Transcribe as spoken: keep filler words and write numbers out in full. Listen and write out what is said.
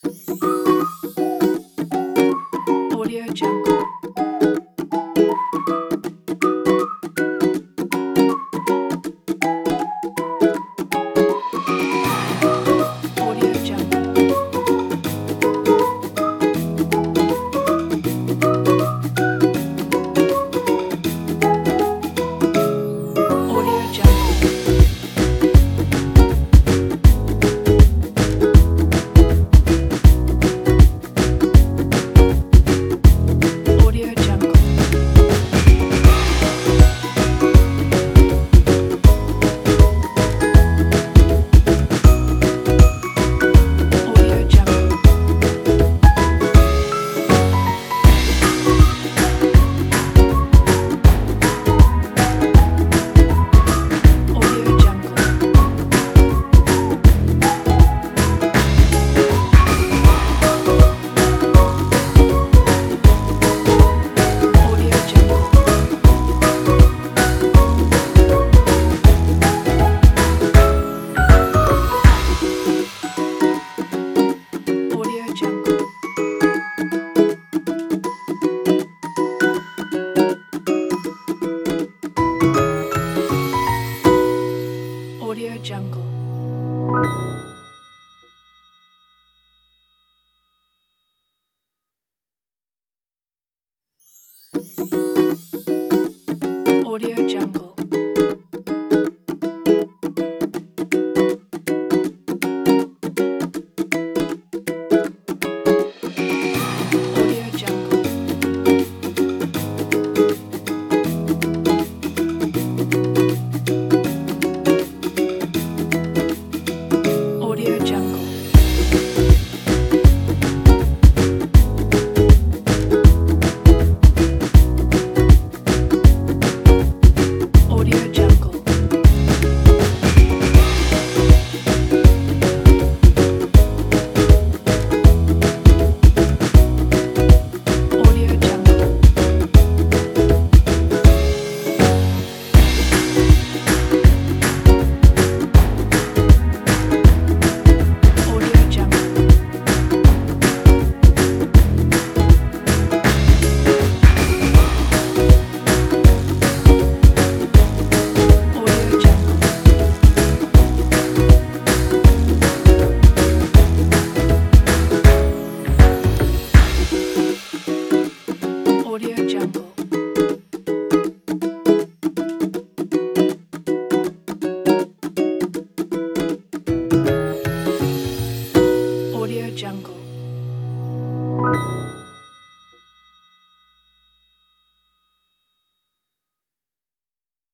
Audio Jungle. Audio Jungle. Audio Jungle. Audio Jungle. Audio Jungle. Audio Jungle. Audio Jungle. Audio Jungle. Audio Jungle. Audio Jungle. Audio Jungle. Audio Jungle. Audio Jungle. Audio Jungle. Audio Jungle. Audio Jungle. Audio Jungle. Audio Jungle.